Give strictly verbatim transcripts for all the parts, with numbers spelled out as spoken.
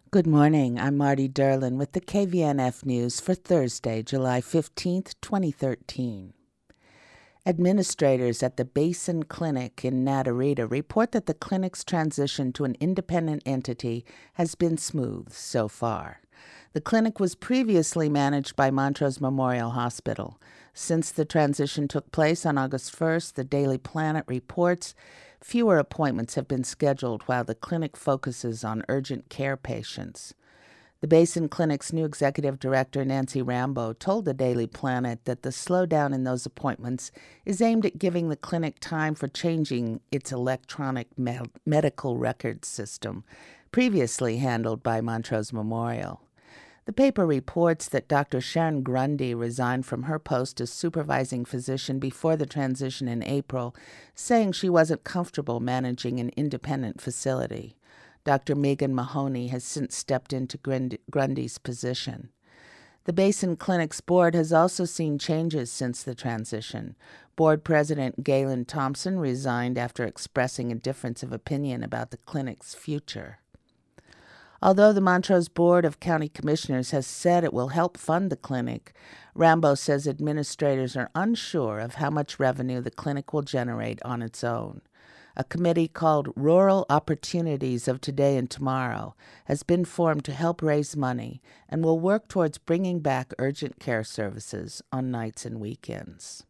Good morning. I'm Marty Derlin with the K V N F News for Thursday, July fifteenth, twenty thirteen. Administrators at the Basin Clinic in Natarita report that the clinic's transition to an independent entity has been smooth so far. The clinic was previously managed by Montrose Memorial Hospital. Since the transition took place on August first, the Daily Planet reports fewer appointments have been scheduled while the clinic focuses on urgent care patients. The Basin Clinic's new executive director, Nancy Rambo, told the Daily Planet that the slowdown in those appointments is aimed at giving the clinic time for changing its electronic med- medical records system, previously handled by Montrose Memorial. The paper reports that Doctor Sharon Grundy resigned from her post as supervising physician before the transition in April, saying she wasn't comfortable managing an independent facility. Doctor Megan Mahoney has since stepped into Grundy's position. The Basin Clinic's board has also seen changes since the transition. Board President Galen Thompson resigned after expressing a difference of opinion about the clinic's future. Although the Montrose Board of County Commissioners has said it will help fund the clinic, Rambo says administrators are unsure of how much revenue the clinic will generate on its own. A committee called Rural Opportunities of Today and Tomorrow has been formed to help raise money and will work towards bringing back urgent care services on nights and weekends.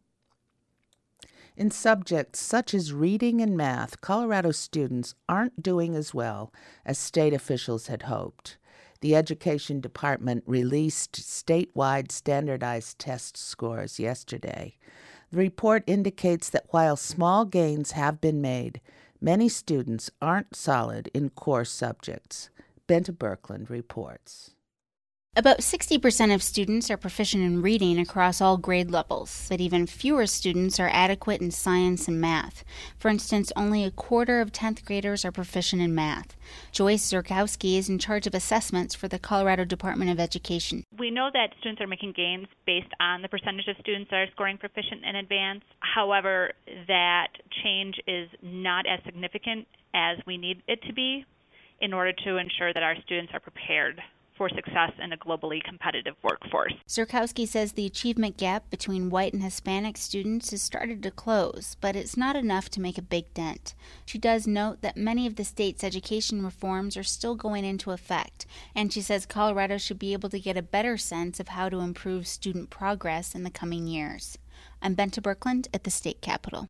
In subjects such as reading and math, Colorado students aren't doing as well as state officials had hoped. The Education Department released statewide standardized test scores yesterday. The report indicates that while small gains have been made, many students aren't solid in core subjects. Benta Birkeland reports. About sixty percent of students are proficient in reading across all grade levels, but even fewer students are adequate in science and math. For instance, only a quarter of tenth graders are proficient in math. Joyce Zurkowski is in charge of assessments for the Colorado Department of Education. We know that students are making gains based on the percentage of students that are scoring proficient in advanced. However, that change is not as significant as we need it to be in order to ensure that our students are prepared for success in a globally competitive workforce. Zurkowski says the achievement gap between white and Hispanic students has started to close, but it's not enough to make a big dent. She does note that many of the state's education reforms are still going into effect, and she says Colorado should be able to get a better sense of how to improve student progress in the coming years. I'm Benta Birkeland at the state capitol.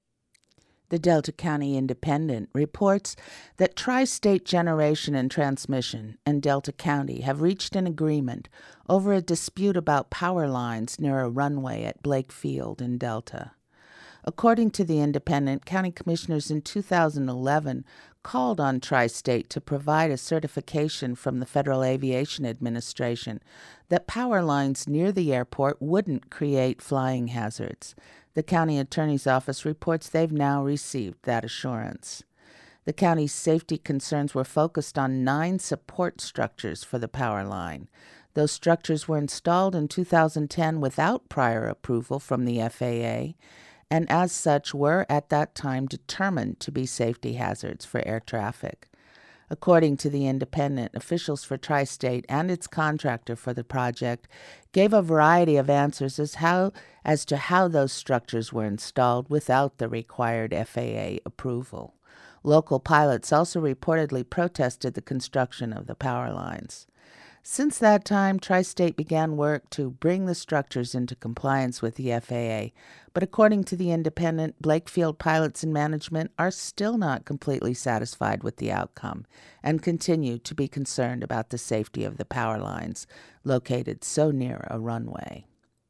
The Delta County Independent reports that Tri-State Generation and Transmission and Delta County have reached an agreement over a dispute about power lines near a runway at Blake Field in Delta. According to the Independent, county commissioners in two thousand eleven called on Tri-State to provide a certification from the Federal Aviation Administration that power lines near the airport wouldn't create flying hazards. The county attorney's office reports they've now received that assurance. The county's safety concerns were focused on nine support structures for the power line. Those structures were installed in two thousand ten without prior approval from the F A A, and as such were at that time determined to be safety hazards for air traffic. According to the Independent, officials for Tri-State and its contractor for the project gave a variety of answers as how as to how those structures were installed without the required F A A approval. Local pilots also reportedly protested the construction of the power lines. Since that time, Tri-State began work to bring the structures into compliance with the F A A, but according to the Independent, Blake Field pilots and management are still not completely satisfied with the outcome and continue to be concerned about the safety of the power lines located so near a runway.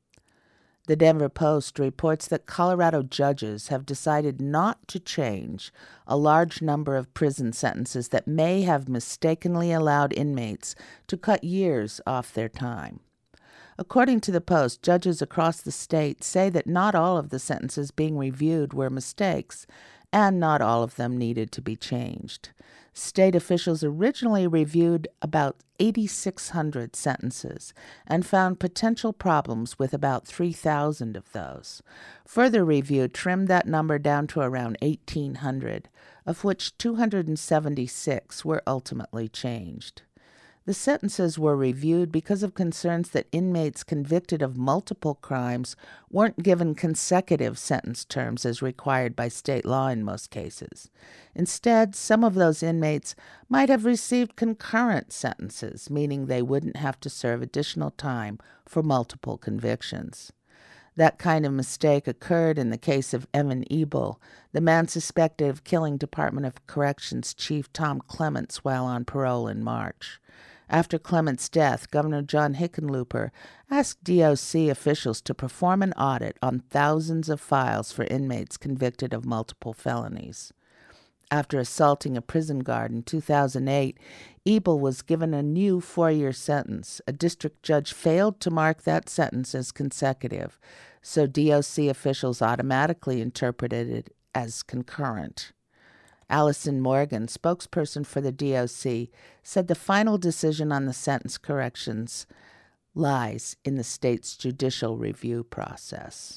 The Denver Post reports that Colorado judges have decided not to change a large number of prison sentences that may have mistakenly allowed inmates to cut years off their time. According to the Post, judges across the state say that not all of the sentences being reviewed were mistakes, and not all of them needed to be changed. State officials originally reviewed about eight thousand six hundred sentences and found potential problems with about three thousand of those. Further review trimmed that number down to around eighteen hundred, of which two hundred seventy-six were ultimately changed. The sentences were reviewed because of concerns that inmates convicted of multiple crimes weren't given consecutive sentence terms as required by state law in most cases. Instead, some of those inmates might have received concurrent sentences, meaning they wouldn't have to serve additional time for multiple convictions. That kind of mistake occurred in the case of Evan Ebel, the man suspected of killing Department of Corrections Chief Tom Clements while on parole in March. After Clements' death, Governor John Hickenlooper asked D O C officials to perform an audit on thousands of files for inmates convicted of multiple felonies. After assaulting a prison guard in two thousand eight, Ebel was given a new four-year sentence. A district judge failed to mark that sentence as consecutive, so D O C officials automatically interpreted it as concurrent. Allison Morgan, spokesperson for the D O C, said the final decision on the sentence corrections lies in the state's judicial review process.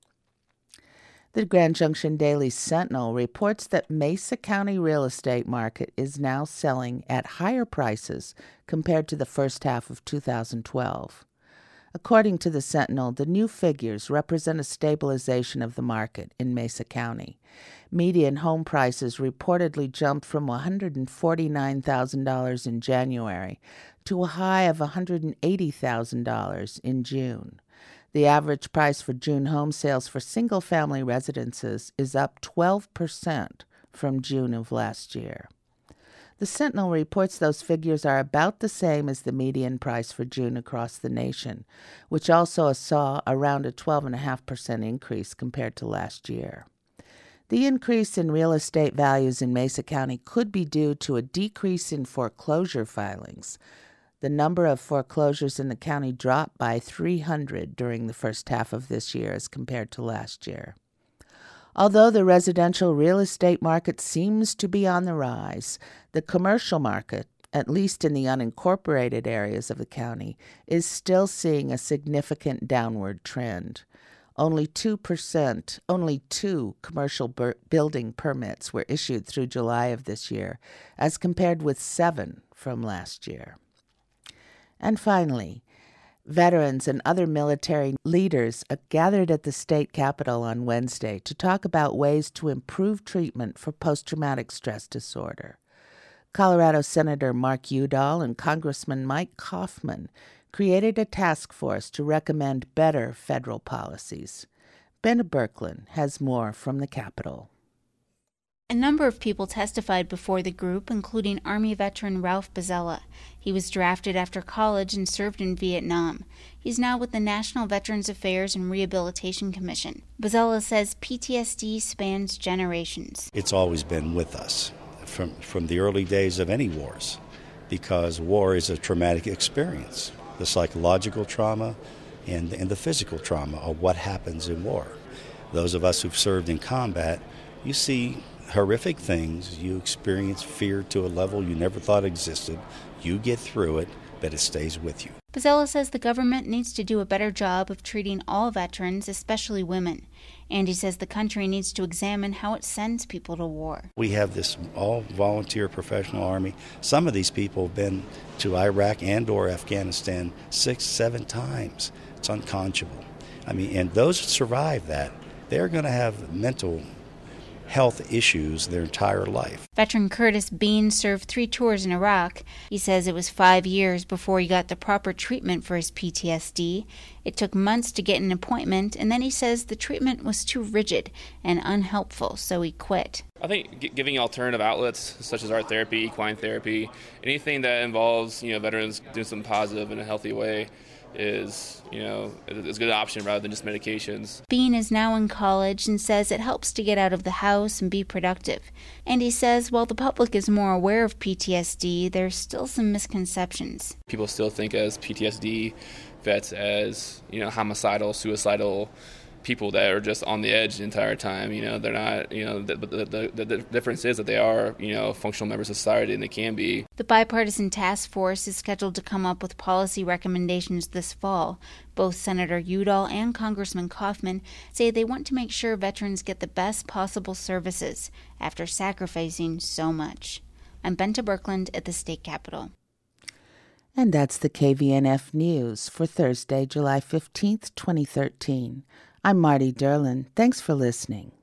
The Grand Junction Daily Sentinel reports that Mesa County real estate market is now selling at higher prices compared to the first half of two thousand twelve. According to the Sentinel, the new figures represent a stabilization of the market in Mesa County. Median home prices reportedly jumped from one hundred forty-nine thousand dollars in January to a high of one hundred eighty thousand dollars in June. The average price for June home sales for single-family residences is up twelve percent from June of last year. The Sentinel reports those figures are about the same as the median price for June across the nation, which also saw around a twelve point five percent increase compared to last year. The increase in real estate values in Mesa County could be due to a decrease in foreclosure filings. The number of foreclosures in the county dropped by three hundred during the first half of this year as compared to last year. Although the residential real estate market seems to be on the rise, the commercial market, at least in the unincorporated areas of the county, is still seeing a significant downward trend. Only two percent, only two commercial bur- building permits were issued through July of this year, as compared with seven from last year. And finally, veterans and other military leaders gathered at the state capitol on Wednesday to talk about ways to improve treatment for post-traumatic stress disorder. Colorado Senator Mark Udall and Congressman Mike Kaufman created a task force to recommend better federal policies. Ben Berkland has more from the Capitol. A number of people testified before the group, including Army veteran Ralph Bozzella. He was drafted after college and served in Vietnam. He's now with the National Veterans Affairs and Rehabilitation Commission. Bozzella says P T S D spans generations. It's always been with us from, from the early days of any wars, because war is a traumatic experience. The psychological trauma and, and the physical trauma of what happens in war. Those of us who've served in combat, you see horrific things, you experience fear to a level you never thought existed, you get through it, but it stays with you. Bozzella says the government needs to do a better job of treating all veterans, especially women. And he says the country needs to examine how it sends people to war. We have this all-volunteer professional army. Some of these people have been to Iraq and or Afghanistan six, seven times. It's unconscionable. I mean, and those who survive that, they're going to have mental health issues their entire life. Veteran Curtis Bean served three tours in Iraq. He says it was five years before he got the proper treatment for his P T S D. It took months to get an appointment, and then he says the treatment was too rigid and unhelpful, so he quit. I think g- giving alternative outlets such as art therapy, equine therapy, anything that involves, you know, veterans doing something positive in a healthy way is, you know, is a good option rather than just medications. Bean is now in college and says it helps to get out of the house and be productive. And he says while the public is more aware of P T S D, there's still some misconceptions. People still think as P T S D vets as, you know, homicidal, suicidal people that are just on the edge the entire time. You know, they're not, you know, the, the, the, the difference is that they are, you know, functional members of society, and they can be. The bipartisan task force is scheduled to come up with policy recommendations this fall. Both Senator Udall and Congressman Kaufman say they want to make sure veterans get the best possible services after sacrificing so much. I'm Benta Berkland at the state capitol. And that's the K V N F News for Thursday, July fifteenth, twenty thirteen. I'm Marty Derlin. Thanks for listening.